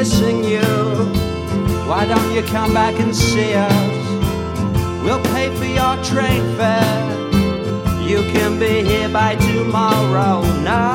missing you. Why don't you come back and see us? We'll pay for your train fare. You can be here by tomorrow night.